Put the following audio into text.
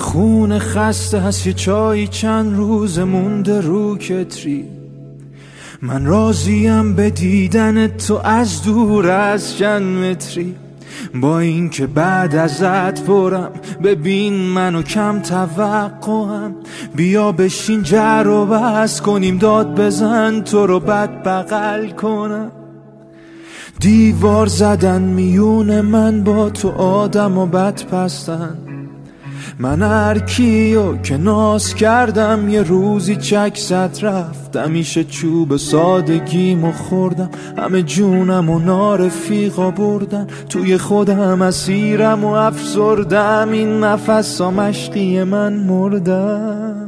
خون خسته هست، یه چایی چند روز مونده رو کتری. من راضیم به دیدن تو از دور از چند متری. با این که بعد ازت برم، ببین منو کم توقعم. بیا بشین جر و بحث کنیم، داد بزن تو رو بد بغل کنم. دیوار زدن میون من با تو آدم و بد پستن. من هر کیو که ناز کردم یه روزی چک زد رفتم. میشه چوب سادگیمو خوردم، همه جونم و نارفیقا بردن. توی خودم اسیرم و افسردم، این نفس ها مشقی من مردم.